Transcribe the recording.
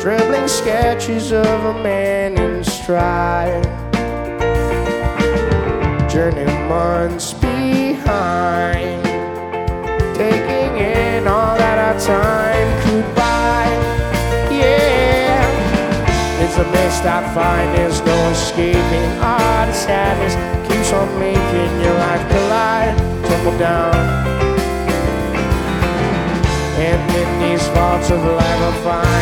dribbling sketches of a man in stride, journey months behind, taking in all that our time could buy. Yeah, it's a mist I find, there's no escaping. Ah, the sadness keeps on making your life collide, tumble down. And in these vaults of life I find